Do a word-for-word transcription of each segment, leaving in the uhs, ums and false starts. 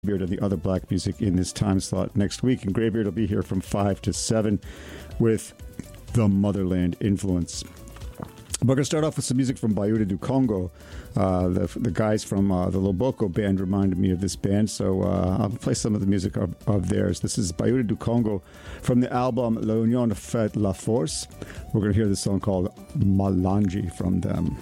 Graybeard and the other black music in this time slot next week. And Graybeard will be here from five to seven with the Motherland influence. We're going to start off with some music from Bayuda do Congo. Uh, the, the guys from uh, the Loboko band reminded me of this band, so uh, I'll play some of the music of, of theirs. This is Bayuda do Congo from the album La Union fait la Force. We're going to hear this song called Malanji from them.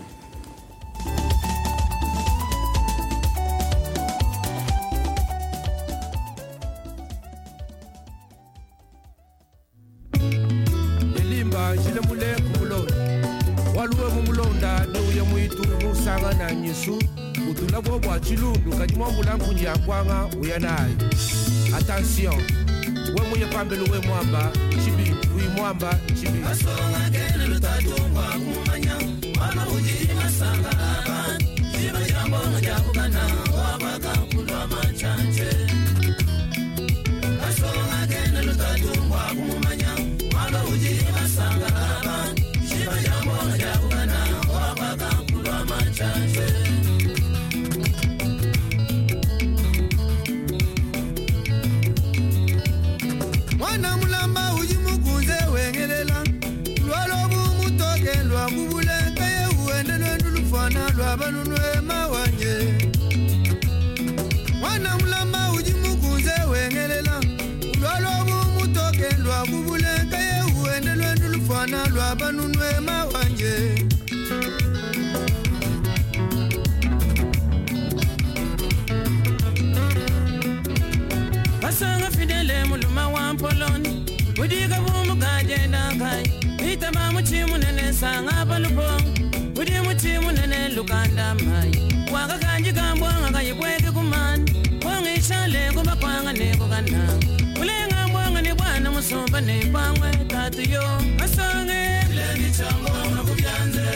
Attention, we mouye pambelu we mwamba, chibi, we mwamba, chibi. Asonga kene lutadungwa kumanya, wala uji masanga aban, jiba jambo ngajabukana, wabaka kulwa manchanje. Asonga kene lutadungwa kumanya, wala uji masanga aban, jiba jambo ngajabukana, wabaka kulwa manchanje. Mwana mulamba ujimukunze wengelela lwalobu mutoke lwakubule kaye uende lwendulufana lwabanunwe mawanye. Mwana mulamba ujimukunze wengelela lwalobu mutoke lwakubule kaye uende lwendulufana lwabanunwe mawanye. Basanga fidele muluma wampoloni udiga bumu kajenda kai itama muchimu nene sanga balupo udi muchimu nene lukanda mai waka kanji kambwanga kayibweke kumani wanga ishale kuba kwanga neko kana ulenga mbwanga ni bwana musumba ni pangwe tatu yo asange lengi chambwanga kubyanze.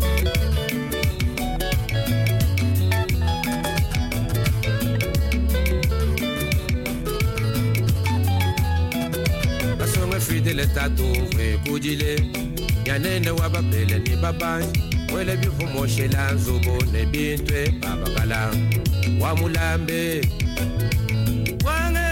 Fidele tatu we kujile yanene wababele ni babanji wele bifumo shela nzubo ne bintwe babakala wa mulambe wange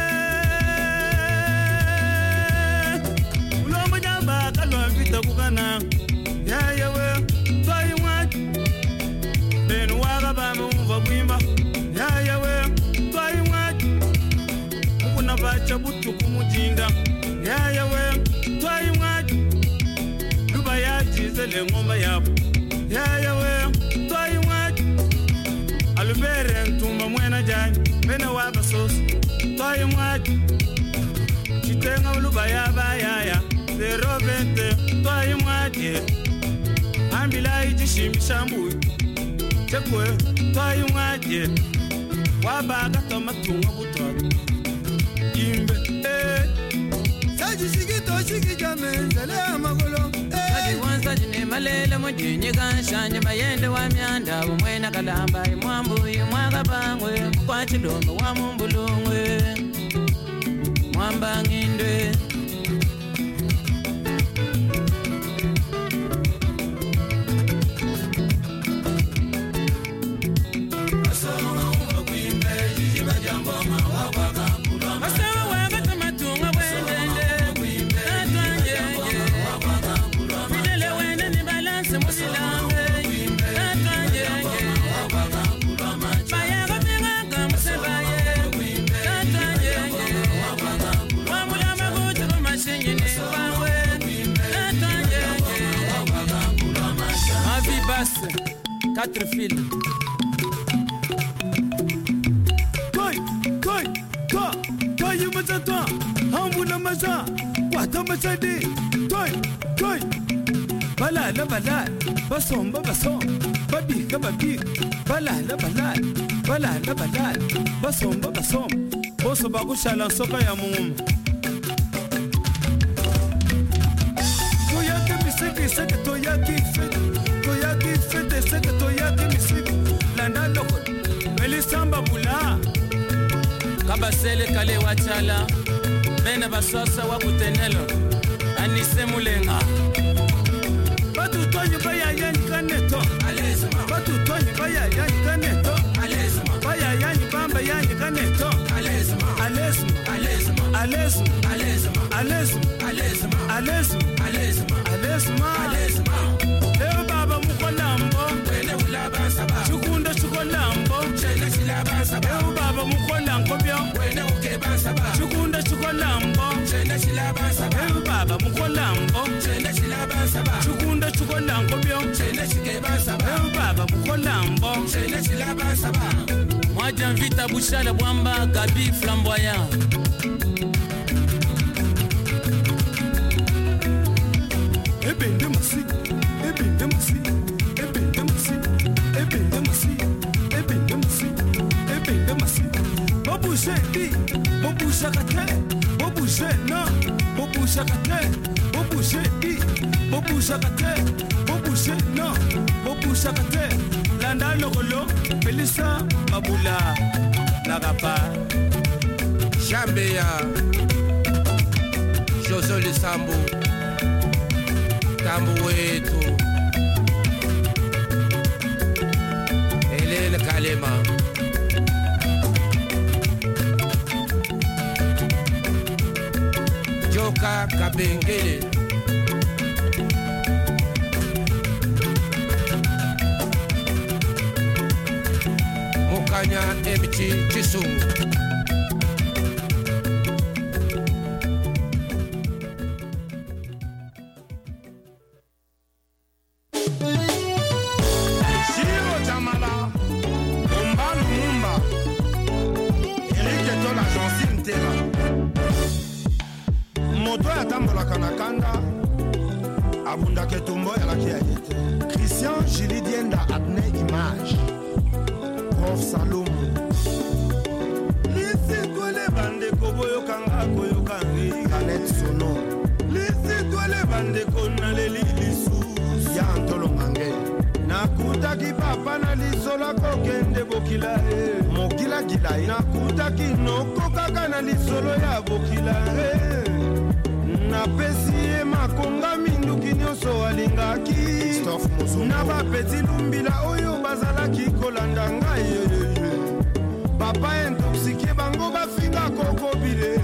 ulomba jamba kalwa vita kukana ya yewe twayi mwati benu waga bamu mva kwimba ya yewe twayi mwati ukuna bacha butu kumujinda ya yawe twayi mwati luba ya jizele ngoma yapo ya yawe twayi mwati alubere ntuma mwena jani bena waba sosi twayi mwati chitenga luba ya bayaya zero vente twayi mwati ambila ijishimi shambu chekwe twayi mwati wabaga tomatunga kutoka imbe eh Jishikito shikijame zale amagolo Adi wansa jine malele mujinyi kanshanye mayende wa myanda umwena kalamba imwambu imwaga bangwe kwa chilombo wa mumbulungwe mwamba ngindwe Asoma unga kuimbe jijiba jambo mawa kulwa Asoma wanga tamatunga wende Quatre filles. Koi, koi, ka, koi mazata, hamuna maza, kwata mazadi, koi, koi. Bala la bala, basom ba basom, babi ka babi, bala la bala, bala la bala, basom ba basom, boso ba kushala soka ya mumu. Toyaki misiki seke toyaki fit. Toyaki fete seke toyaki misiki landa loko melisamba bula kabasele kale wachala bena basosa wa butenelo anise mulenga batu tonyi baya yani kaneto alezuma batu tonyi baya yani kaneto alezuma baya yani bamba yani kaneto Attends. Allez-moi. Allez-moi. Allez-moi. Allez-moi. Allez-moi. Allez-moi. Allez-moi. Allez-moi. Allez-moi. Allez-moi. Eh baba mukolambo. Wena ulaba saba. Chukunda chukolambo. Chela silaba saba. Eh baba mukolambo byo. Wena ukeba saba. Chukunda chukolambo. Chela silaba saba. Eh baba mukolambo. Chela silaba saba. Chukunda chukolambo byo. Chela sikeba saba. Eh baba mukolambo. Chela silaba saba. Moi j'invite à Bouchal Bwamba, Gabi Flamboyant. Ebende masi, ebende masi, ebende masi, ebende masi, ebende masi, ebende masi. Mo bouger di, mo bouger kate, mo bouger non, mo bouger kate, mo bouger di, mo bouger kate, mo bouger non, mo bouger kate. Landa logolo, Melissa Mabula, Nagapa, Jambeya, Joso Lisambu, Tambuetu, Hélène Kalema, Joka Kabengele, Mokanya Emichi Chisungu. Christian Julie Dienda Adne Image Prof Salom Lisi twele bande koboyo kanga koyo kangi Kanet Sono Lisi twele bande kona leli lisu Ya Antolo Mange Nakuta ki papa na lisola kokende bokila e Mokila gila e Nakuta ki noko kaka na lisolo ya bokila e Na pesi makonga minduki nyonso alingaki na bapeti lumbila oyo bazalaki kolanda ngai papa intoxike bango bafinga kokobile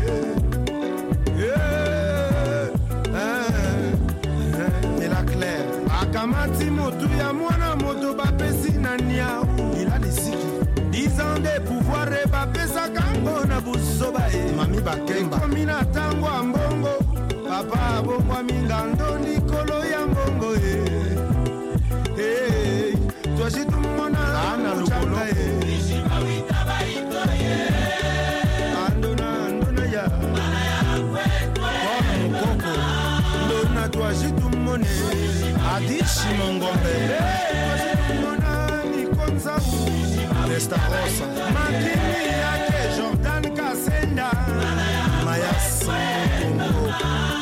ela claire akamati motu ya mwana moto bapesi na niau ila lisiki dix ans de pouvoir e bapesaka ngo na busoba e mami bakemba ekomi na ntango ya mbongo papa abongwa mingando likolo ya mbongo e eh toi si tout mon ana lukolo e ishima witaba itoye andona andona ya mana ya kwetwe mukoko ndona toi si tout mon adishi mongombe toi si tout mon ni konza Testa Rosa makini yake Jordan Kasenda Maya Sango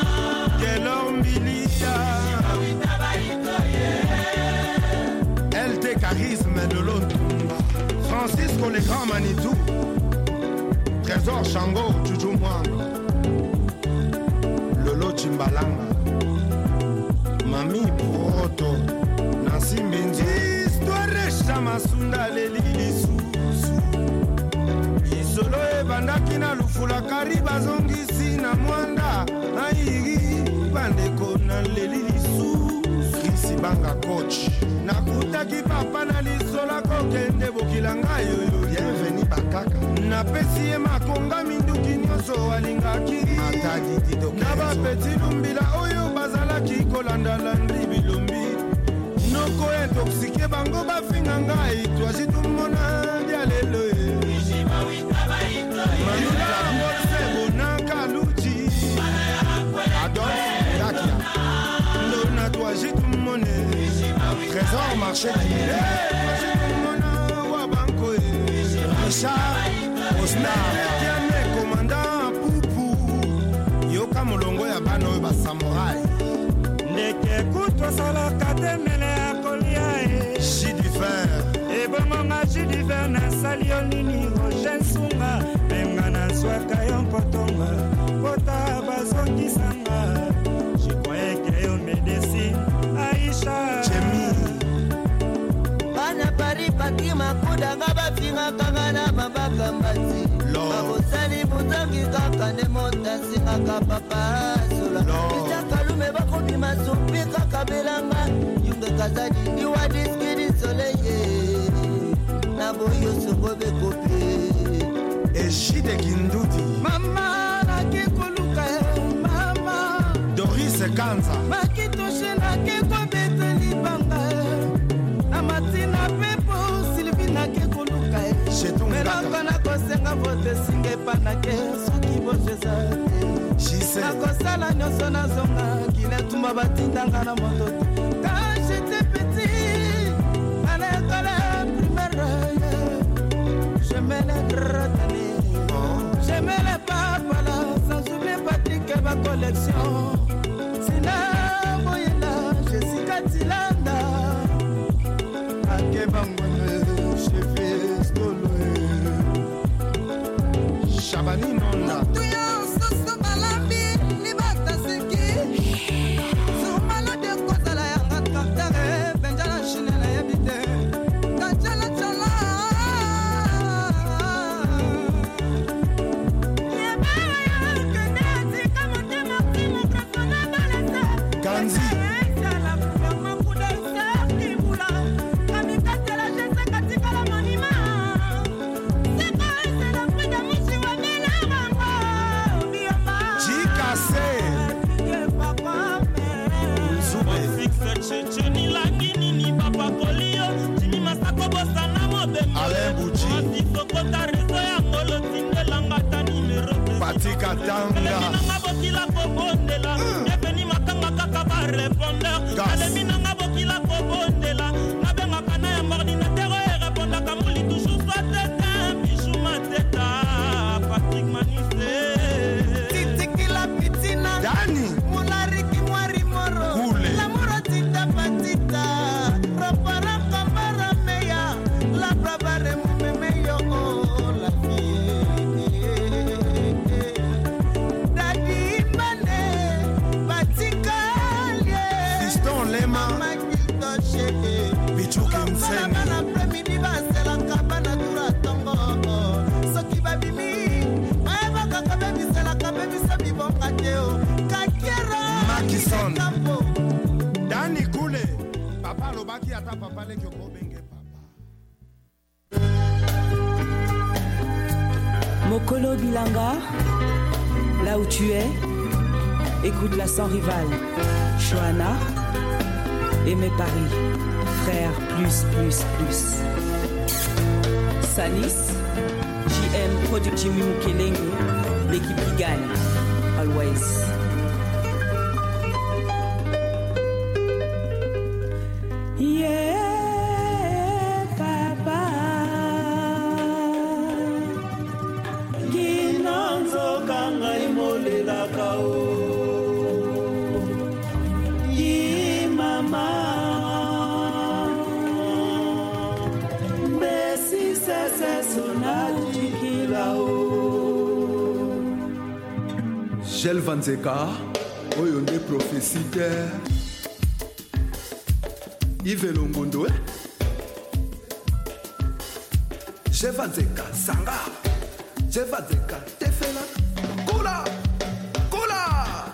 L T Charisme de l'Otumba Francisco le Grand Manitou Trésor Shango Chuchu Mwanga Lolo Chimbalanga Mami Proto Nancy Mbinzi Histoire Chamasunda Leli Lisusu Isolo Ebandaki na Lufula Kariba Zongisi na Mwanda Airi Bandeko na Leli Lisusu Krisi Banga Coach Nakutaki papa na lisola kokende bokila ngayo Bienvenue bakaka Napesi ye makonga minduki nyonso alingaki Matadi dido na bapeti lumbila oyo bazalaki kolanda landi bilumbi Noko intoxike bango bafinga ngai Toi tumona dia lelo Ishima witaba itoye Mayula mose bonanka luchi Adolphe Dakia Ndona toi jitumone Trésor marché d'hiver Richard Osnar Tiane commandant Poupou Yoka molongo ya bano ba samouraï Ndeke kutwa sala katemele ya kolia e Chi du fer Ebongo nga chi du fer na salio nini Roger Sunga Menga na swaka yon potonga Kota bazongisanga Je croyais que yon médecine Aïcha Chemi Bana pari pati makuda Gaba finga kagana mabaka mbati Nangi kaka ne montasi kaka papa sola Mr. Kalume bako bima sopi kaka belanga Yunge kazadi niwa diski di soleye Nabo yosongo bekope Eshide Kindudi Mama naki koluka mama Doris Kanza Makitoshe naki kobete libanga Na matina pepo Sylvie naki koluka Melaka na kosenga vote singe panake Soki bojeza nakosala nyonso na zonga Kile tumba batindanga na moto Quand j'étais petit à l'école primaire J'aimais les gratanés J'aimais les papas sans oublier Patrick et ma collection Sina Moyela, Jessica Tilanda Akebangwene, Chefie Stolo Chabani Nonda Tuya soso balambi, libata seki Sumalo de kozala yanga kaftare Benjala shinela yabite Kachala chala Kanzi Patika Tanga Bokila kobondela Ebeni makanga kaka ba répondeur Alemi nanga bokila kobondela Nabenga kana ya ordinateur et répondra kamuli toujours soit tête Bijou ma tête Patrick Manissé Titi la pitina Dani Mulariki mwari moro Kule La moro tita patita Rapara kambara meya La brabare mumeme yo oh la vie Dadi mane Batikalie Fiston Lema Makito sheke Bichuki Mseni Mana premidi basela kabana dura tongo Soki babimi Maeba kakabe bisela kabe bisabi bonkateo Kakera Makison Dani Kule Papa Lobaki ata papa le kyoko benge papa Mokolo Bilanga, là où tu es, écoute-la sans rival. Johanna, Aimé Paris, frère plus plus plus. Sanis, J M Production Mukelenge, l'équipe qui gagne, always. Yeah, papa. Ginanzo kanga imole la kao. Yi mama. Besi sese sonaji kilao. Gel Vanzeka, Oyonde prophétie. Yves Longondo, Jevanzeka, Sanga, Jevanzeka, Tefela, Kola, Kola.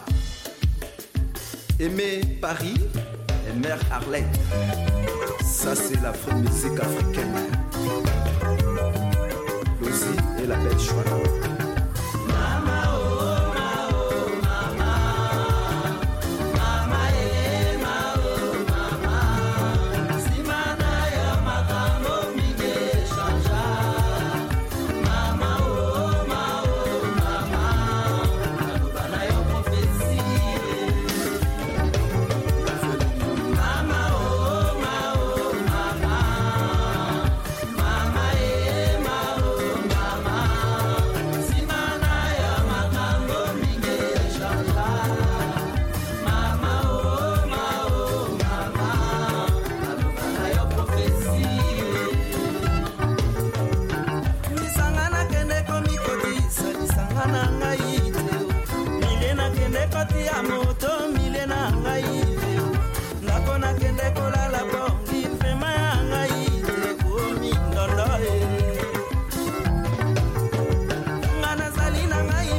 Aimé Paris et Mère Arlette, ça c'est la vraie musique africaine. Losi et la belle Joanna. Ngana zalina ngai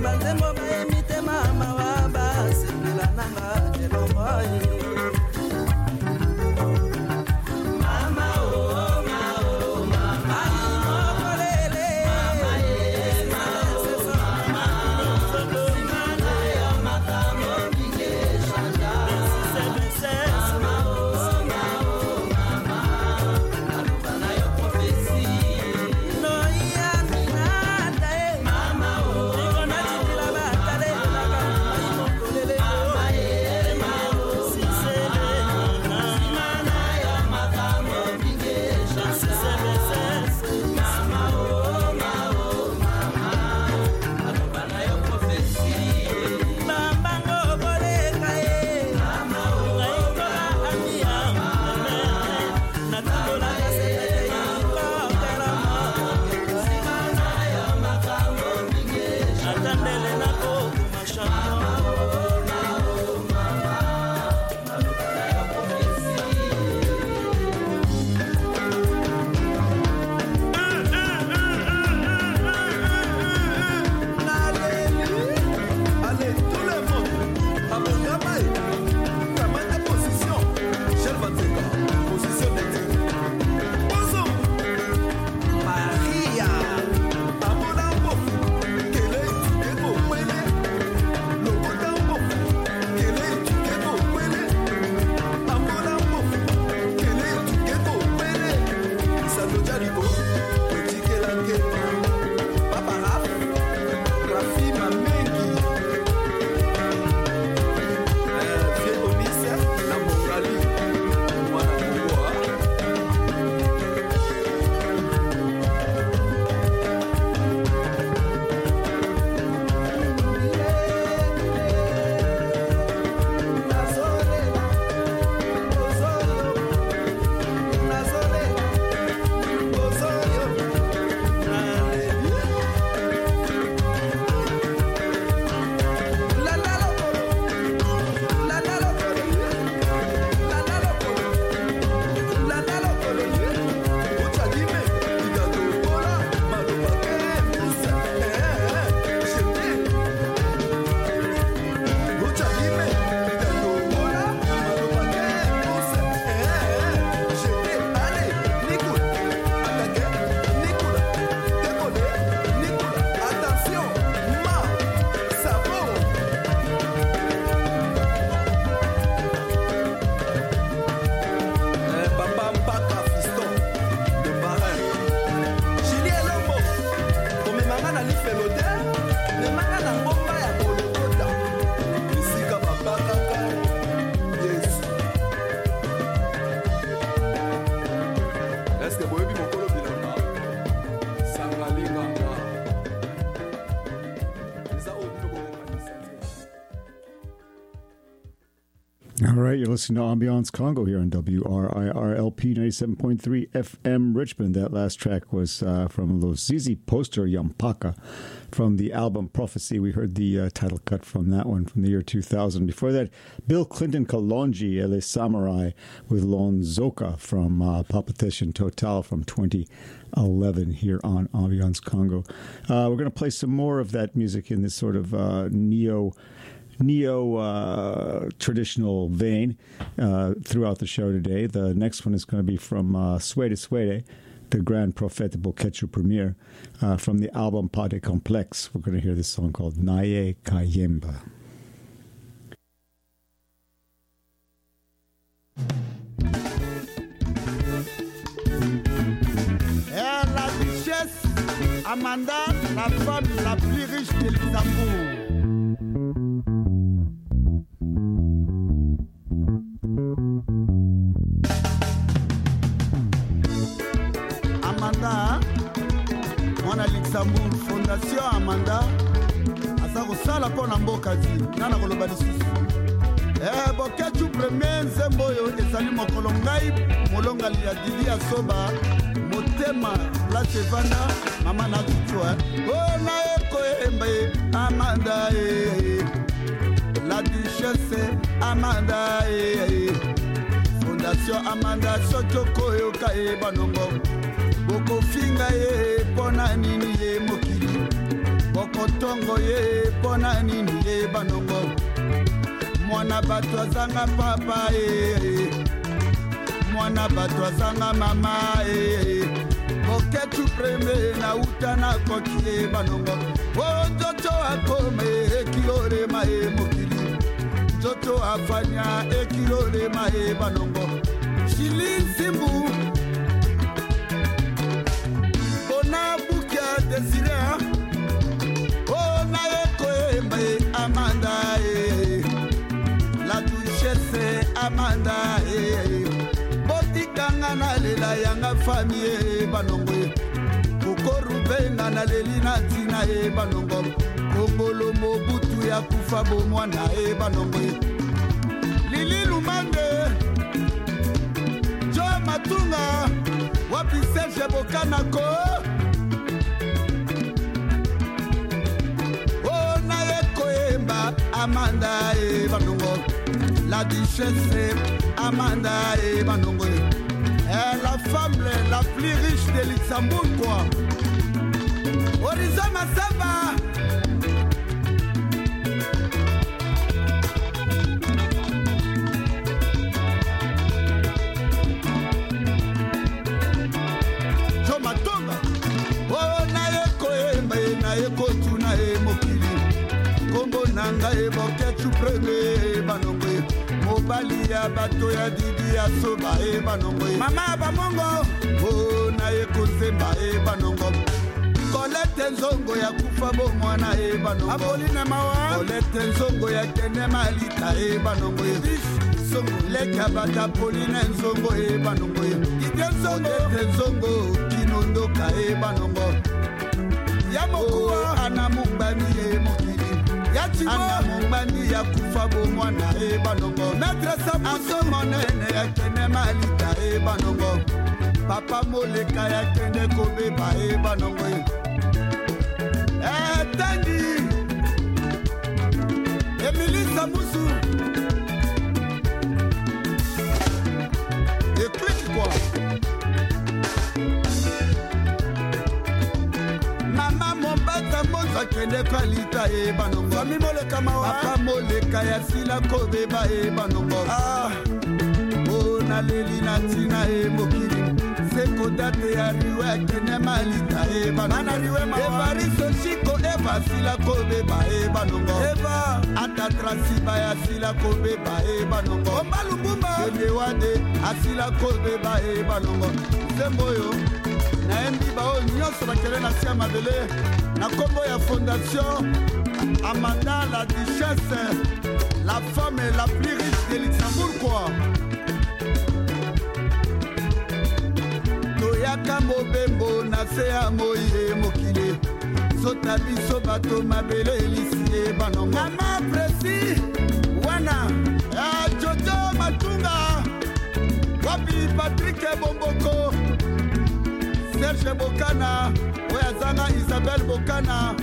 All right, you're listening to Ambiance Congo here on W R I R L P ninety-seven point three F M Richmond. That last track was uh, from Los Zizi Poster Yampaka from the album Prophecy. We heard the uh, title cut from that one from the year two thousand. Before that, Bill Clinton Kalonji, Ele Samurai with Lon Zoka from uh, Palpitation Total from twenty eleven here on Ambiance Congo. Uh, we're going to play some more of that music in this sort of uh, neo neo uh, traditional vein uh, throughout the show today. The next one is going to be from uh, Swede Swede, the Grand Prophète Bokechu premiere uh, from the album Pas de Complexe. We're going to hear this song called Naye Kayemba. Et la duchesse Amanda, la femme la plus riche de Luxembourg. Amanda, mwana Luxembourg, Fondation Amanda, aza kosala mpo na mboka zi, nana koloba lisusu. Eh, Bokechu premier nzembo oyo ezali mokolo ngai molongali ya Didi ya Soba, motema la Chevana, mama na tutua. Oh na ekoyemba Amanda eh, la duchesse Amanda eh, Fondation Amanda Sotoko yo kae banongo. Boko finga ye pona nini ye mokili. Boko motongo ye pona nini ye banongo mwana bato azanga papa ye mwana bato azanga mama ye oketu preme na uta na koki ye banongo o nzoto akome ekilolema ye mokili nzoto afanya ekilolema ye banongo Chili Simbu Bona Bukia Desire Oh Naye Koembe Amanda eh. La duchesse Amanda eh. Botikanga na lela yanga famille banongo Kukorubenga na lelina tina e banongo Kongolo Mobutu ya kufa bo mwana e banongo Lili Lumande Jo Matunga wapi Serge Bokanako Oh Naye Koemba Amanda e banongo La duchesse Amanda et Banongo. Elle la femme la plus riche de Luxembourg quoi. Horizon Massamba. Jo Matonga. Oh naye koembe naye kotuna e mokili. Kombo nanga e boketu preme Banongo. Mobali ya bato ya didi ya soba e banongo mama bamongo o na ye konzemba e banongo kolete nzongo ya kufa bo mwana e banongo apolina mawa kolete nzongo ya kene malita e banongo songo leka bata polina nzongo e banongo ide nzongo kolete nzongo kinondoka e banongo ya mokuwa ana mumbani e mokili Ana mumbani ya kufa bo mwana e banongo Maître Samuso monene ya kene malita e banongo Papa moleka ya kene kobeba e banongo Eh Tangi Emily Samusu Écoute quoi Mama mombata moza kende kalita e banongo Fami moleka mawa Papa moleka ya sila kobeba e banongo Ah Oh na leli na tina e mokili Seko date ya riwe kene malita e banongo Mana riwe mawa Eva riso shiko Eva sila kobeba e banongo Eva Ata trasiba ya sila kobeba e banongo Ombalu mbumba Kene wade asila kobeba e banongo Semboyo na embi bao nyonso bakele na sia mabele na kombo ya fondation Amanda la duchesse la femme la plus riche de Luxembourg quoi toyaka mobembo na se ya moye mokili sota biso bato mabele lisie banongo mama presi wana ya Jojo Matunga wapi Patrick Bomboko Serge Bokana, Oyazana Isabelle Bokana.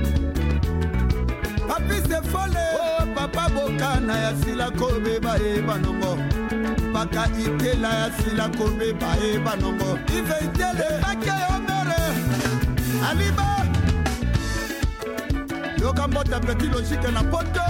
Papi se fole, oh papa Bokana ya sila kobe ba e banongo. Paka itela ya sila kobe ba e banongo. Ive itele, pake omere, aliba. Yoka mbota petit logique na poto.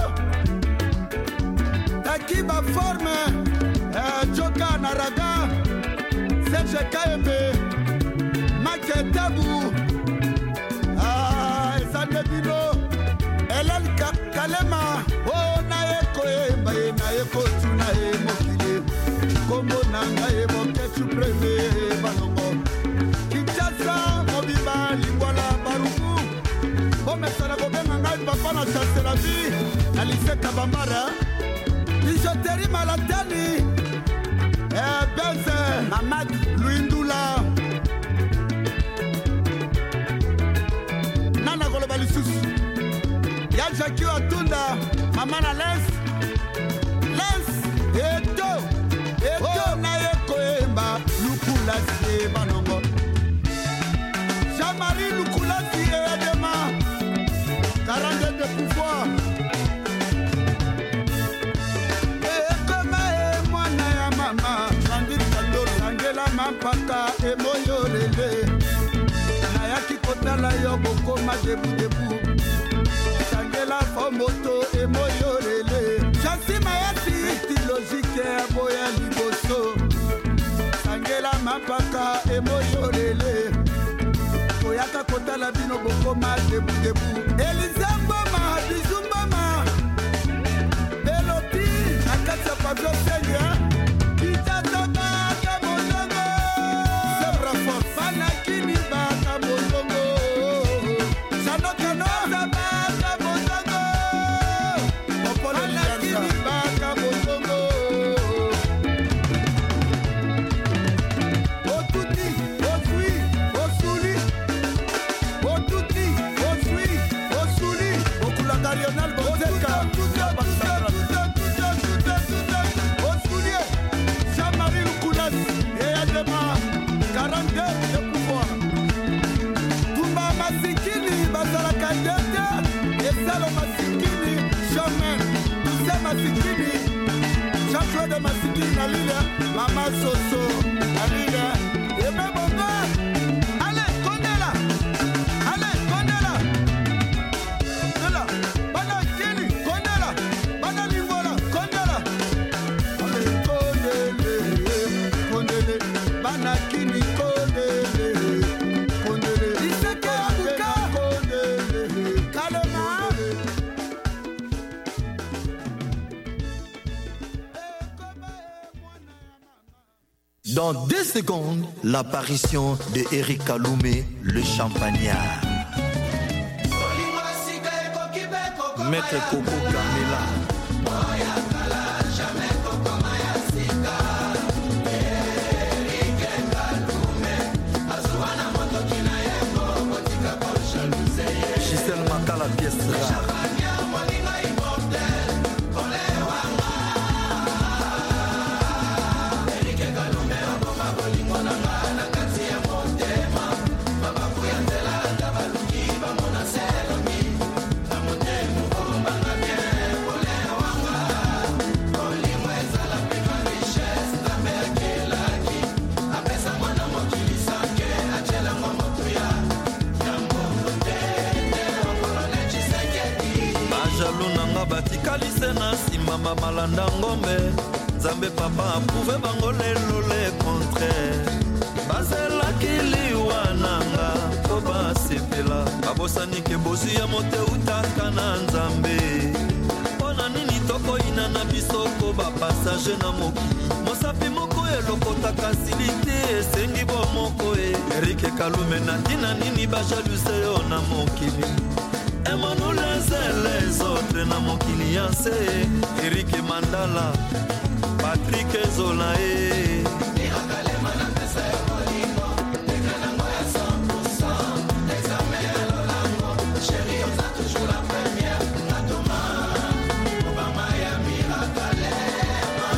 Takiba forme, eh, Joka Naraga, Serge Kaembe. Tabu Ah, Esande Bino Hélène Kalema Oh, naye koemba e naye kotuna e mokile Kombo nanga e moketu preme banongo Kinshasa, Mobiba, Lingwala, Baruku Bomesana kobenga ngai papa na chasse la vie Na lycée Kabambara Bijoteri Malatani Eh, Benze Mamad Luindula Ya Jackie Atunda, Mama na Les, Les, Eto, Eto na ye koemba, Lukula si banongo. Jean-Marie Lukula si edema, quarante de pouvoir. E koma e mwana ya mama, Sandil Kandolo, Angela Mampaka e moyo lele. Na yaki kotala yo boko ma debu debu. moto emoyolele jasi mayasi tilogike aboya liboso sangela mapaka emoyolele oyaka kotala bino bokoma debudebu elize mboma bizu mboma belopi akati ya pavio seigneur itatobaka mozongo zebra fort banakini baka mozongo sanokano zabaka mozongo opolo banakini baka mozongo otuti osui osuli otuti osui osuli okulaka lionel bozeka Masikini, Jean-Claude Masikini, Alila, Mama Soso, Alila, et même mon gars, allez, Kondela, allez, Kondela, Kondela, Bana Kini, Kondela, Bana Lingola, Kondela, allez, Kondele, Kondele, Bana Kini, Kondele, Kondele, Iseke Abuka, Kondele, Kalema. Dans deux secondes, l'apparition de Eric Kaloumé, le champagnard. Maître Coco Kamela. Gisèle Maka, la pièce rare. batikali na sima mama landa ngombe Nzambe papa approuve bango lelo le contraire bazelaki liwa nanga po basepela babosani ke bosi ya mote utaka na Nzambe mpona nini tokoyina na biso ko bapasage na mokili mosapi moko elokotaka silite esengi bomoko e Eric Kaloumé na ntina nini bajaluse yo na mokili Emmanuel les autres na mokili yanse Eric Mandala Patrick Zolae Mirakalema na pesa ya molingo Tekana ya cent pour cent L'examen à l'Olango Chérie on a toujours la première Natoma Obama ya Mirakalema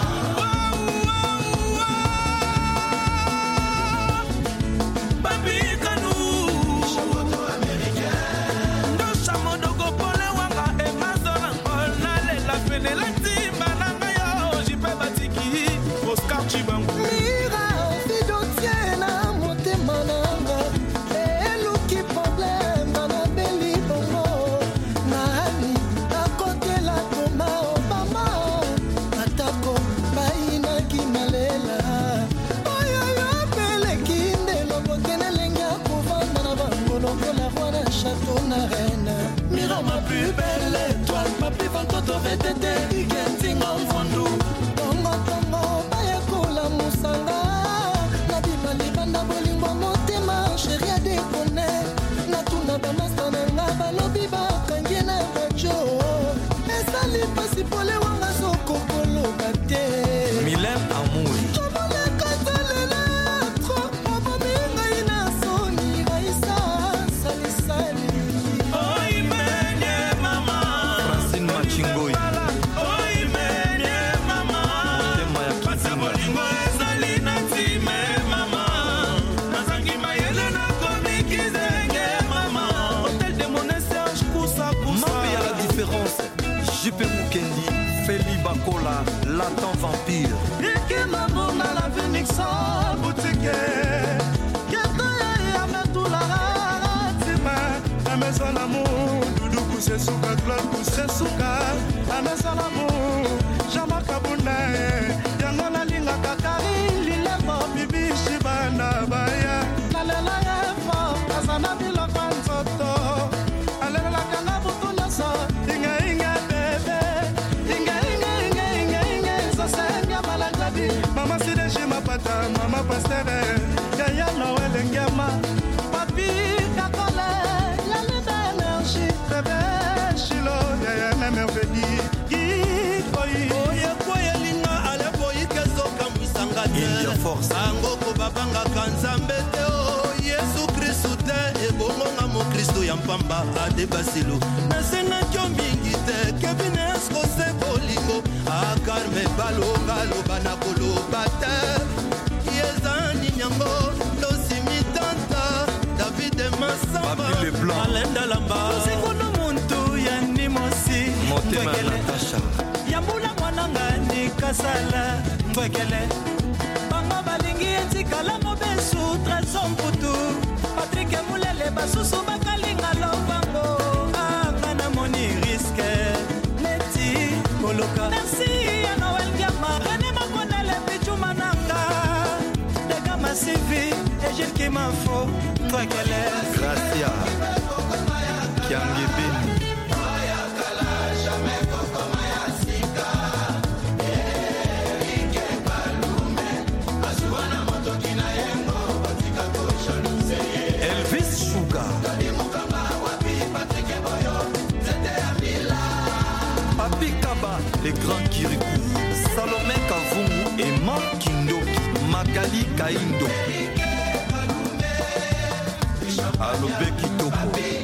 Babi Kanou Chamoto américain Ndo chamoto kopole wanga Emazona Ngona lela fene la timba nanga yo Jipe batiki Oscar Chibangu Mira fidotie na motema nanga Eluki problème na beli bongo Nani akotela koma Obama Atako baina kimalela Oyo yo pele kinde Lobokene lenga kovanda na bango Lokola roi na château na reine Mira ma plus belle étoile Ma plus vantoto vetete Ikentinga mfondu Tongo tongo baya kula musanga Na bima libanda bolingo motema Chéri a déconné Na tuna ba master na nga balobi bakangi na bajo Esali pasi pole wanga soko polo bate Mylène Amouri Komole katalela tro Obomi ngai na soni Raisa sali sali Oi menye mama Francine Machingoi Oi menye mama Motema ya Kizinga Bolingo ezali na time mama Nazangi mayele na komiki zenge mama Hôtel de mon Serge Koussa Koussa Mambi à la différence J P Mukendi Feli Bakola Latent Vampire Ike mabona la Phoenix en boutique Keta ya ya metula Tima La maison d'amour Doudou kusesuka club kusesuka anasalamu jama kabunda yango nalingaka kari lilemo bibishi bana baya nalela yefo azana biloko nzoto alelelaka na butu nyonso ingainga bebe ingainga inga inga inga sosenga malangadi mama sideji mapata mama pastere yaya noelengema papi kakole yalida energie bebe shilo yaya na merveille kikoi oye koyelinga alepoyi kezoka mwisangate angoko babangaka nzambe te o yesu kristu te ebongonga mokristo ya mpamba adebasilo nasengaki o mingi te kebinesko se bolingo akarme balongaloba na koloba te yezani nyango losimitanta david masamba alenda lamba sikono muntu yani mosi motema natasha yambula mwananga ni kasala mbwekele bango balingi etikala mobesu trésor mputu Patrick Mulele basusu bakalinga lobango anga na moni risque neti koloka merci ya Noël Diama René Makonele pichu mananga Dega Massivi et Gilles Kimafo mbwekele Gracia Kiangibini les grands Kirikou, Salomé Kavungu et Mark Kindoki, Magali Kaindo, Alobe Kitoko,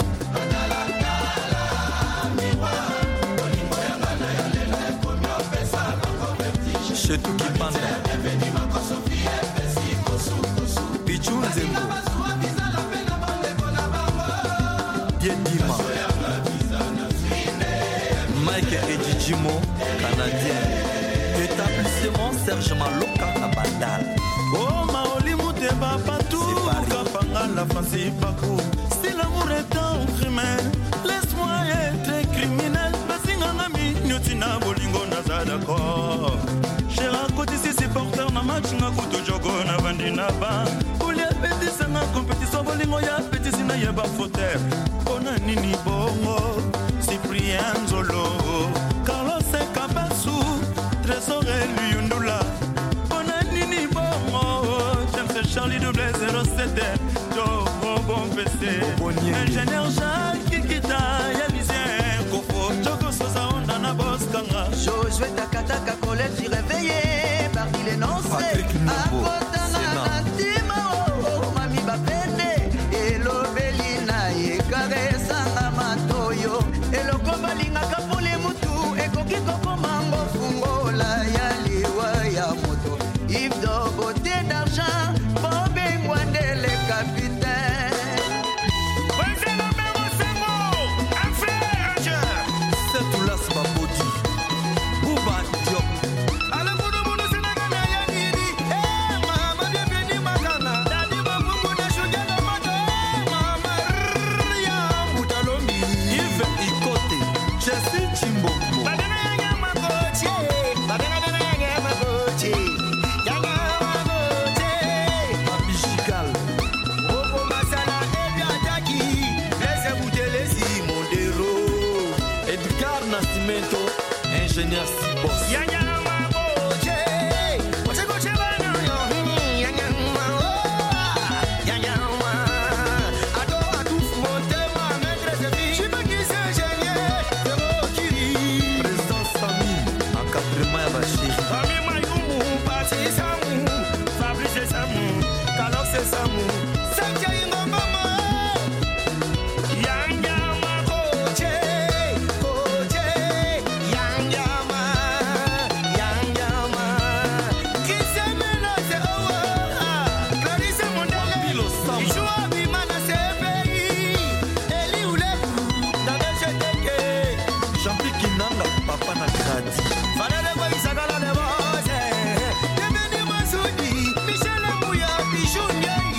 Chetou Kipanda, Pichou Nzembo, Diedima, Mike Edjimo, Canadien, établissement Serge Maloka Kabandal. Oh, Maoli Mouteba Patou, Kapanga la fancy Pakou. Si l'amour est un crime, laisse-moi être criminel. Basingangami, Nyotina Bolingo Nazadako. J'ai raconté ces supporters, na match na kuto jogo na vandina ba. Poulia petit c'est na compétition Bolingo ya petit sina yeba fauteuil. Ona nini bongo, Cyprien Zolo. Carlos Kabasu, Trésor Luyundula, Bonanini Bongo, James Charlie double zéro sept, Joe Bon P C, Ingénieur Jacques Kikita, Yalisien, Kofo, Joko Sosa Ondana Boskanga, Josué Takataka, collège réveillé, parmi les noncés, Akotana Antima, Mami Bapende, et l'Obelina, et Karesa Amatoyo, et le Kobalinga Kapole Mutu, et Kokiko Mango Fungola, Yaliwa Yamoto, Yves de beauté d'argent, Bobé Mwande le capitaine. C'est tout là, c'est ma body. Bouba Diop. Ingénieur Sibos. Président Samy, encadrement à Bachir. Samy Mayoumou, Bati Samou, Fabrice Samou, Kalox Samou, Santia Ingomama.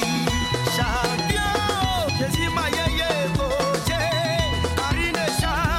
Champion, Jesima Yeye Koche, Arine Shah.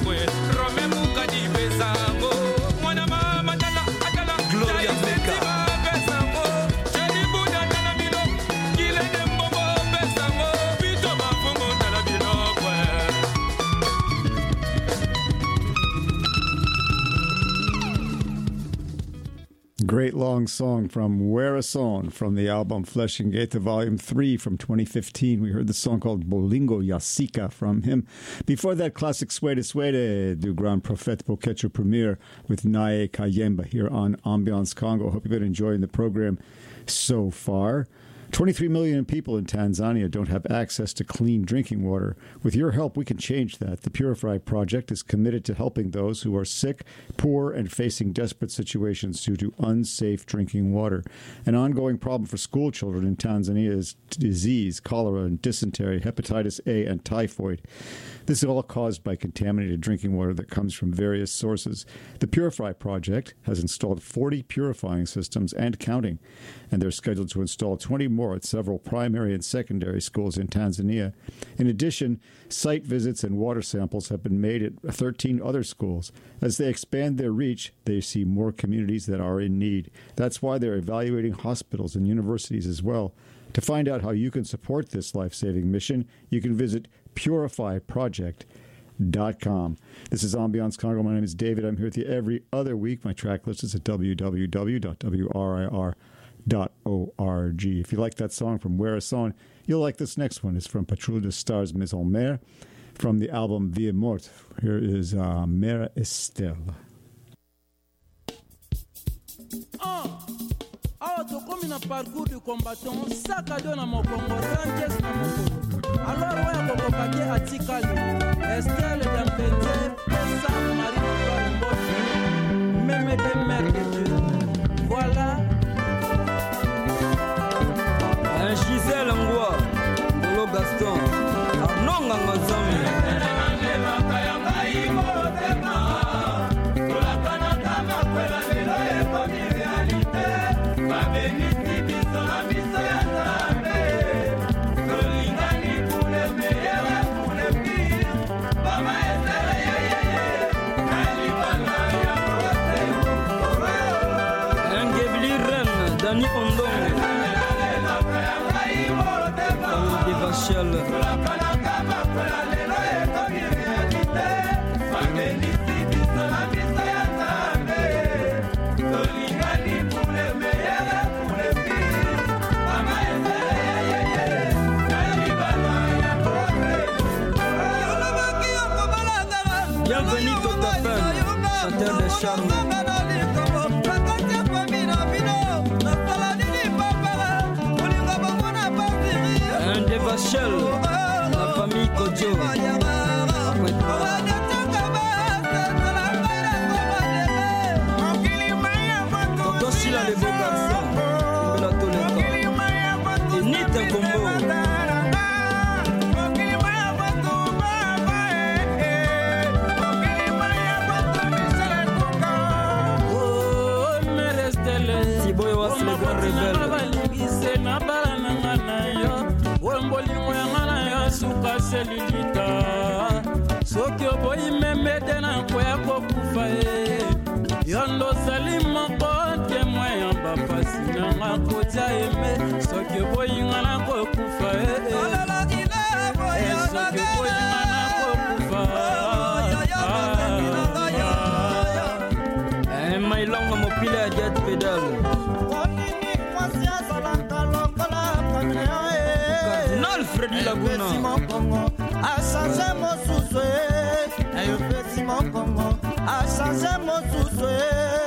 Great long song from Werason from the album Flesh and Gaita Volume three from twenty fifteen. We heard the song called Bolingo Yasika from him. Before that, classic Suede Suede du Grand Prophète Bokecho Premier with Nae Kayemba here on Ambiance Congo. Hope you've been enjoying the program so far. twenty-three million people in Tanzania don't have access to clean drinking water. With your help, we can change that. The Purify Project is committed to helping those who are sick, poor, and facing desperate situations due to unsafe drinking water. An ongoing problem for school children in Tanzania is disease, cholera, and dysentery, hepatitis A, and typhoid. This is all caused by contaminated drinking water that comes from various sources. The Purify Project has installed forty purifying systems and counting, and they're scheduled to install twenty more at several primary and secondary schools in Tanzania. In addition, site visits and water samples have been made at thirteen other schools. As they expand their reach, they see more communities that are in need. That's why they're evaluating hospitals and universities as well. To find out how you can support this life-saving mission, you can visit purify project dot com. This is Ambiance Congo. My name is David. I'm here with you every other week. My track list is at w w w dot w r i r dot org. If you like that song from Werason, you'll like this next one. It's from Patrouille de Stars Maison Mère from the album Vie Morte. Here is uh, Mère Estelle. Oh. Awa tokomi na parcours du combattant saka do na mokongo ranges na mokongo alors oya kokokaki atikali Estelle Dampenze Pesa Marie Mbote Meme de Mère de Dieu. Voilà un Gisèle Ngwa Olo Gaston Arnaud Ngangazami Dani Ondong Devachel Bienvenue Totapel, chanteur de charme. Un Devachel, la famille Kodjo. Tonton Chila les beaux garçons, la tolérance. Et Nita Combo. Tiboy was le grand rebelle. Suka selulita soki oboyi memede na kwea kokufa e yondo salimo kote moya bapasi na makoja eme soki oboyi ngana kokufa e soki oboyi ngana kokufa e mailonga mopile ya jet pedal Freddy Laguna a changé mon souffle ayo pesi mon Congo a changé mon souffle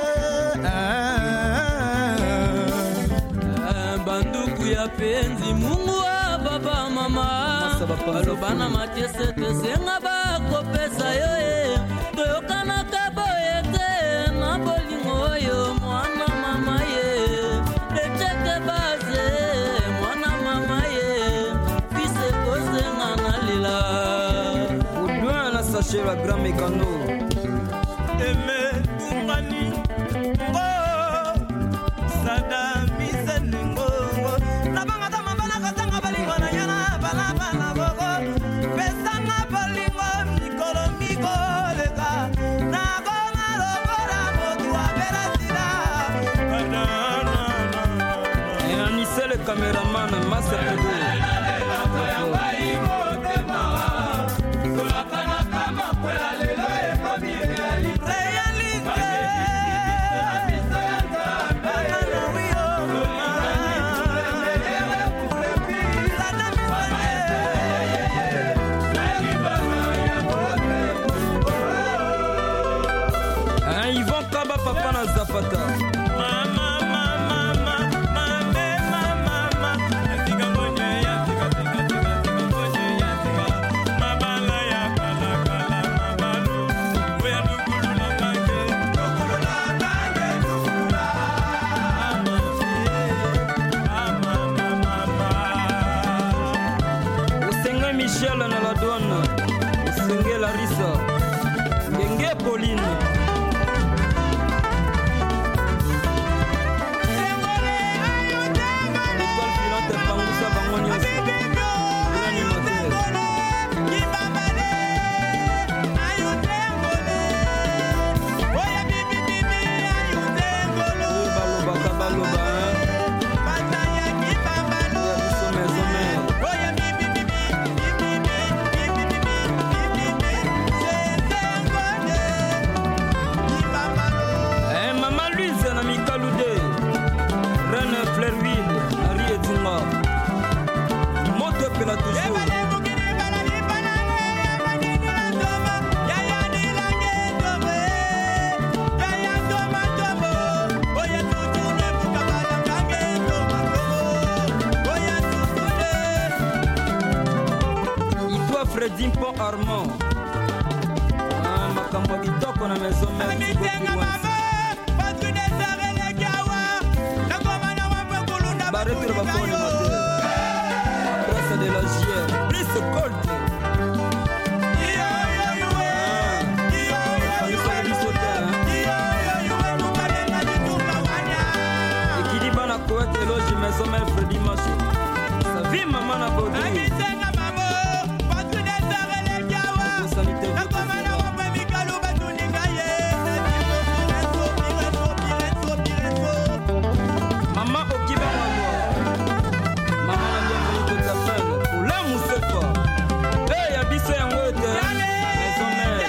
banduku ya penzi Mungu wa baba mama alobana matese tesenga bako pesa yo toyokana kaboyete na bolingo yo mwana mama ye lecheke baze mwana mama ye Oudouin la sachet la grand mécano Aimé Boumani Oh Sada Miseningo Nabangata mabana katanga balingo na yana Bala bala bogo Pesanga balingo Mikolo miko cameraman Massa Pedro. Yvon Kaba Papa na Zapata. Osenge Michel na la douane. Osenge Larissa. Ngenge Pauline. Fredin Pont Armand. Ah, makambo kitoko na maison mère. Barrette le bafon le matin. Grâce de la J R. Plus colt. Équilibre la couette et loge maison mère Fredin Maché. Sa vie maman na body. Maman Okiba Mama. Maman na bienvenue de ta peine. Pour la moussefa. Hey, y'a biso ya ngote. Maison mère.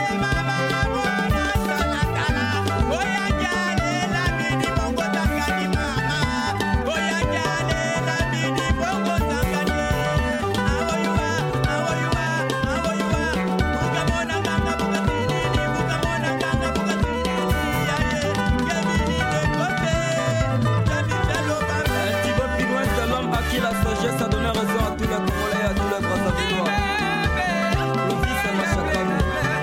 La sagesse a donné raison à tous les Congolais et à tous les Brazzavillois. Le fils est Machakam.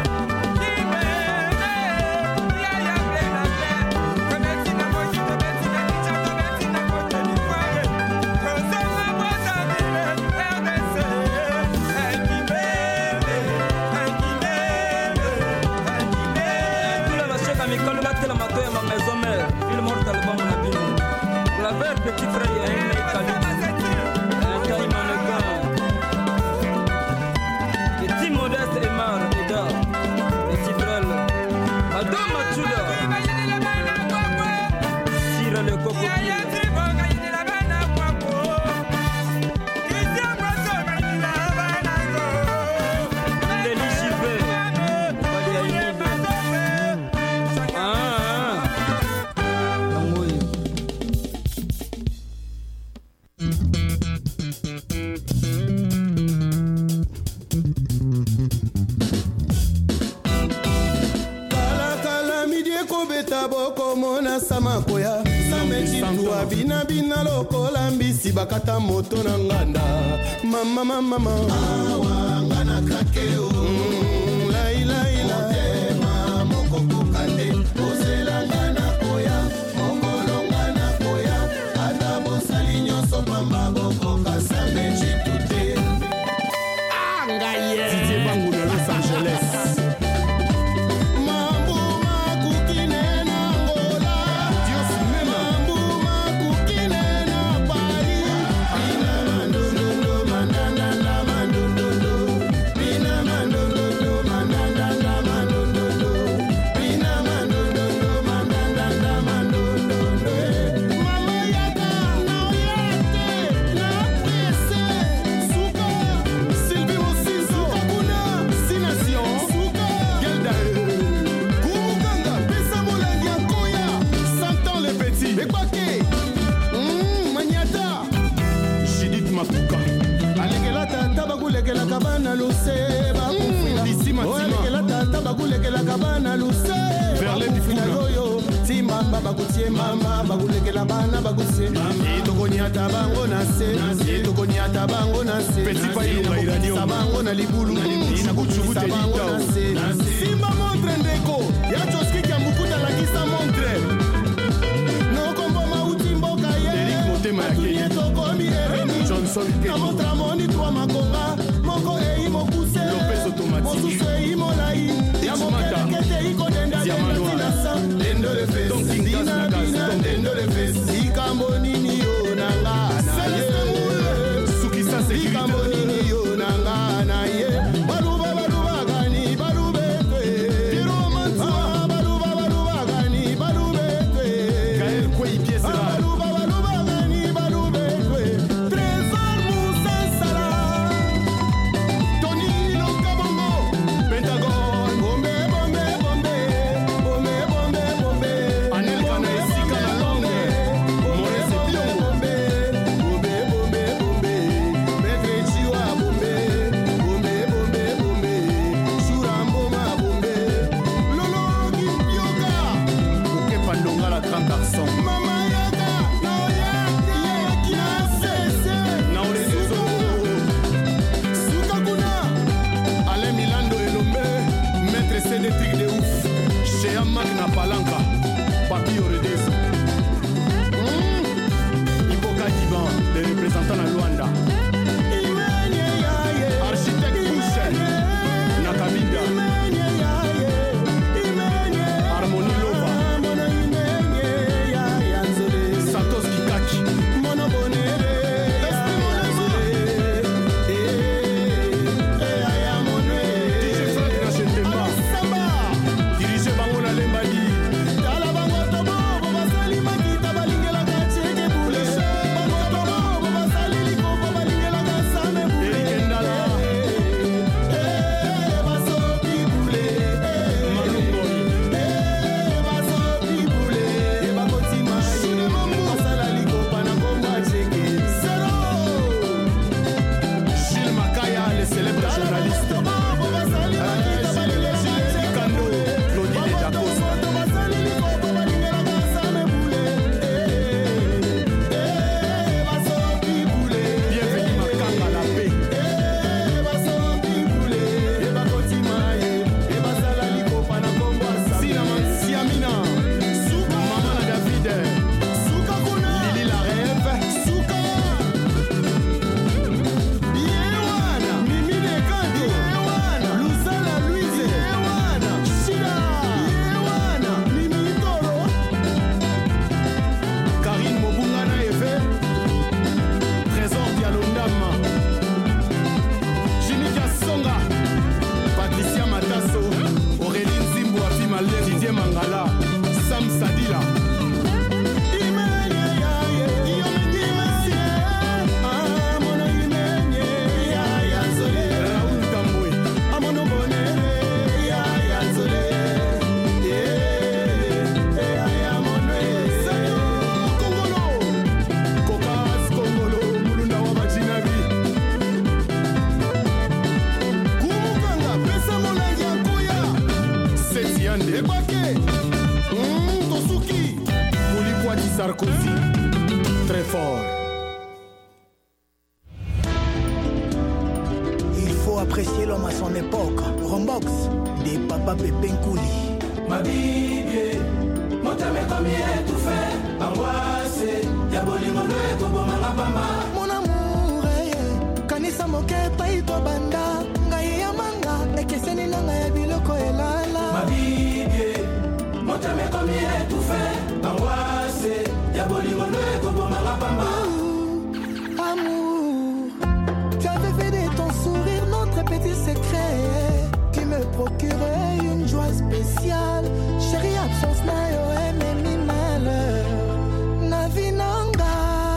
Tous les lâchers amicaux battent la matin à ma maison mère. Ville morte à l'album mon abîme. La vert petit frère et un mec à lui. Modeste et Mar Eda et Cibrel Ado Machuda Sire le Cocoquille Denis Gilbert Badiaïni Ah Ah oui. Mona sama koya samechi tuwa bina bina lokola mbisi bakata moto na nganda mama mama mama awa ngana kakeo mm, la ila ila tema moko kukande osela ngana koya mokolo ngana koya ata bosali nyonso pamba boko kasamechi tute anga ye Didier Bangu de Los Angeles. Mando baluse Verlet Difuna Timamba bakutie mama bakulekela bana bakuse itokonyata bango na se itokonyata bango na se Petit Pailunga Iranium bango na libulu ina kuchubute litao Simba montre ndeko ya choski kya mukuta la kisa montre no kombo mauti mboka ye Eric Motema ya Kenya Johnson Kenya Moni trois makonga moko e imokuse Lopez automatique Mosuse imolai ya mokete kete iko denda denda Dendo le fes, dina dina dendo le fes Ikambo nini yo nanga na ye Sukisa sécurité Ikambo nini yo nanga na ye Baluba baluba gani balubete Piro mantua baluba baluba gani balubete Gaël Kwei pièce là Baluba baluba gani balubete Trésor Moussa Sala Tony Loka Bongo Pentagon Bombe bombe bombe Bombe bombe bombe Anel Kana Esika na Longue Maurice Bilongo Bombe bombe bombe bombe Maître Chiwa bombe Bombe bombe bombe Churamboma bombe Lolo Kipioka Oke Pandonga la grand garçon Mama Yaga Naoyate Yakina Sese Naore Ezo Sukakuna Alain Milando Elombe Maître Sénétrique de ouf Chez Magna Palanca Papi Oredeso Iboka Diban les représentants à Luanda Imenye yaye Architecte Boucher Nakabinda Harmonie Lova Mono imenye yaye Anzole Santos Kikaki Mono bonere D J Frank Nachendemba Dirigé Bango na Lembadi Eric Ndala Malungoi Gilles Makaya, le célèbre journaliste. Gilles Kando, Claudine Dacosta. Bienvenue Makanga la paix. Sinaman Siamina, Maman la David, Lili la rêve, Karine Mobungana Eve, Trésor Dialondama, Jimmy Kassonga, Patricia Matasso, Aurélie Zimbo Afimalé, Didier Mangala, Sam Sadila. Raoul Tamboué, Kokas Kongolo, Mulunda wa Bajinabi. Setiande, Moulipoiti Sarkozy, très fort. Il faut apprécier l'homme à son époque. Rombox, des Papa Pépé Nkouli. Ma Bible, mon tame comme étouffé, angoissé, diabolingo le tobo malapama. Mon amour, eh, kanisa moke paito banda, ngai yamanga, ekeseni nanga ya biloko elala. Ma Bible, mon tame comme étouffé, angoissé, diabolingo le tobo malapama. Amour, tu avais fait de ton sourire notre petit secret qui me procurait une joie spéciale. Chérie, absence na yo aime mi malheur. Na vinanga.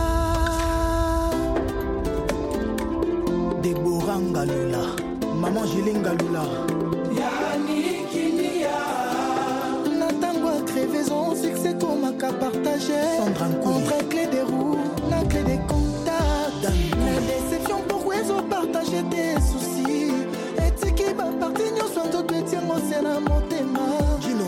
Deborah Ngalula, maman Julie Ngalula. Yani Kinia. Natango a crevaison, succès qu'on m'a qu'à partager. Entre clé des roues, la clé des contacts. La déception, pourquoi ils ont partagé tes soucis? Et tu qui va partir, nous sommes tous petits, moi c'est la montée.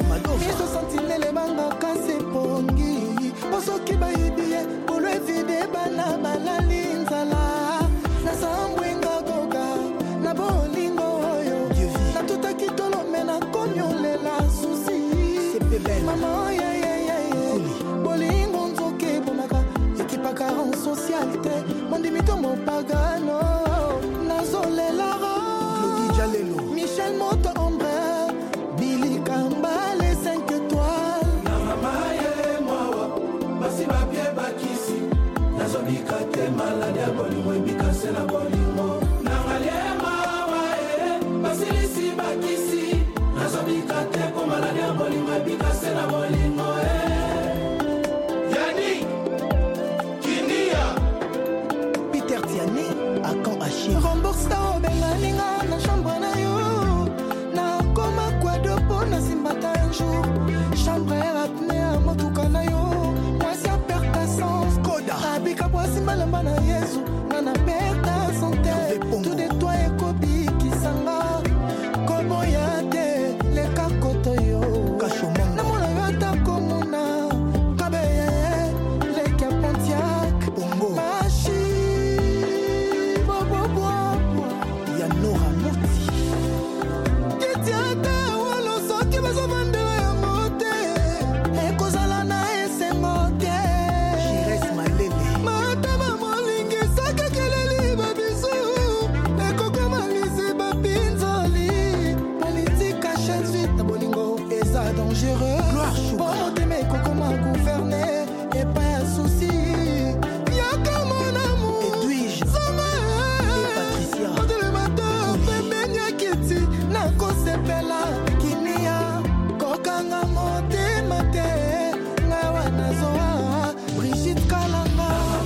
soki bayibi ye polo evide bana balali nzala nasambwenga goga na bolingo oyo natutaki tolome na komiolela susi mama yeyeyeye bolingo nzoke bomaka ekipaka en social te mondimito mopagano nazolelara Michel Moto Ombre Billy Kamba les cinq étoiles na mama ye mwawa basi bapie bakisi nazobika te maladi ya bolingo ebikase na bolingo na ngalie mawa e basilisi bakisi nazobika te po maladi ya bolingo ebikase na bolingo e Yani Kinia Peter Tiani à quand Achille rembourse ta obengalinga na chambre na yo na koma kwa dopo na simbata un jour chambre apne a motuka na yo moi si a perte ta sens koda abika kwa simbalamba na Yesu na na perte ta santé tout de toi et kobi kisanga kobo ya te le kakoto yo kashoma na mona yata komuna kabe le kapontiak bongo machi bobo bobo ya Nora Mouti kitiata walo soki bazo vandela ya mote ekozala na esengo te Jires Malele matama molingi saka keleli babisu ekokoma lisi babinzoli politika chasuite na bolingo eza dangereux bomotema ekokoma gouverner epa ya susi yaka mon amour Edwige Patricia otelemato pembeni kiti nakosepela kinia kokanga motema te ngawa nazoa Brigitte Kalanga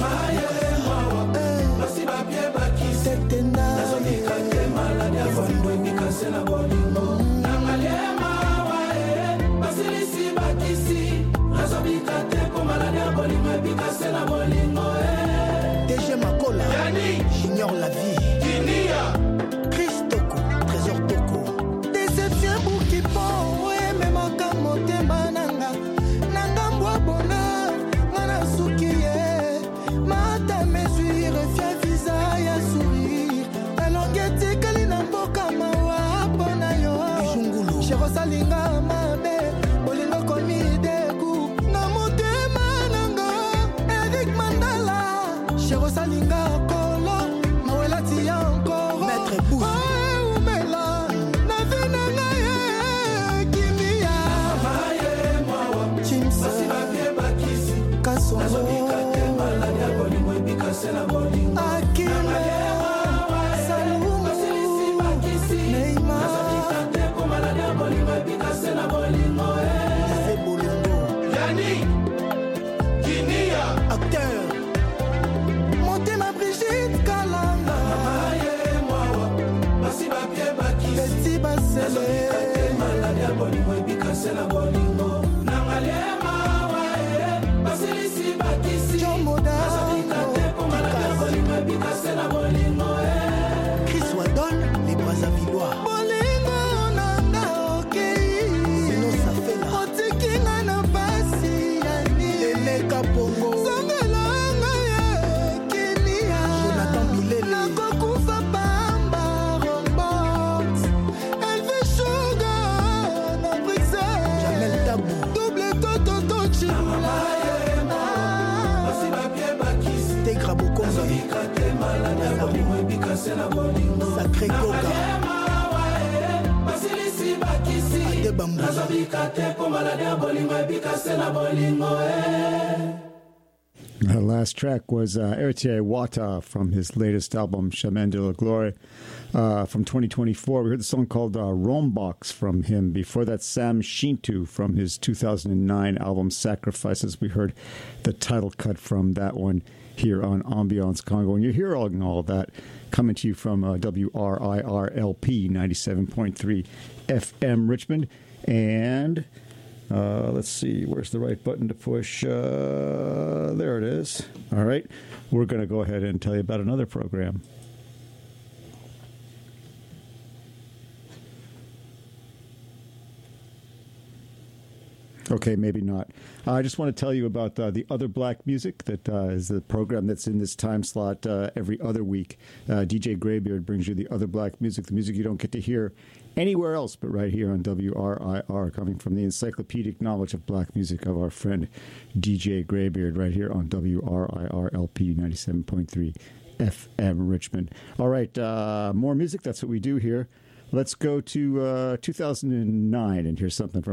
basi bapie bakisi tetena nazobika te maladi ya bolingo ebikase na bolingo na ngalie mawa e basilisi bakisi nazobika te po maladi ya bolingo ebikase na bolingo e D G Makola Yani j'ignore la vie Kinia Chris Toko Trésor Toko déception bukipo ememaka motema nanga nanga mbwa bonheur ngana suki ye mata mesure fia visa ya sourire elongeti kali na mboka mawa pona yo sherosalinga mabe bolingo komi deku na motema nanga Eric Mandala sherosalinga kolo mawelati ya encore maître Bouche umela na vinanga ye kimia maye mwawa chimsa basi bapie bakisi kasongo nazobika te maladi ya bolingo ebikase na bolingo akime salumu basilisi bakisi Neymar nazobika te po maladi ya bolingo ebikase na bolingo e bolongo Yani Kinia acteur motema Brigitte Kalanga maye mwawa basi bapie bakisi Betty Basele nazobika te maladi ya bolingo ebikase na bolingo na ngalie mawa e basilisi bakisi Jomoda nazobika te po maladi ya bolingo ebikase na bolingo e Chris Wadon les Brazzavillois bolingo nanga okei sino safela otikinga na basi yani eleka pongo sangelanga ye kinia Jonathan Bilele nakokufa pamba rombox elve sugar na Bruxelles Jamel Tabou double tototo chimula basi bapie bakisi Tegra Bokonza nazobika te maladi ya bolingo ebikase na bolingo Sacré Goga basilisi bakisi Ade Bambou nazobika te po maladi ya bolingo ebikase na bolingo e The last track was uh, Eritier Wata from his latest album, Chemin de la Gloire, uh, from twenty twenty-four. We heard the song called uh, Rombox from him. Before that, Sam Shintu from his two thousand nine album, Sacrifices. We heard the title cut from that one here on Ambiance Congo. And you're hearing all of that coming to you from uh, W R I R L P ninety-seven point three F M Richmond. And... Uh, let's see, where's the right button to push? Uh, there it is. All right. We're going to go ahead and tell you about another program. Okay, maybe not. Uh, I just want to tell you about uh, the Other Black Music. That uh, is the program that's in this time slot uh, every other week. Uh, D J Greybeard brings you the Other Black Music, the music you don't get to hear anywhere else but right here on W R I R, coming from the encyclopedic knowledge of black music of our friend D J Greybeard right here on W R I R L P ninety-seven point three F M Richmond. All right, uh, more music. That's what we do here. Let's go to uh, two thousand nine and hear something from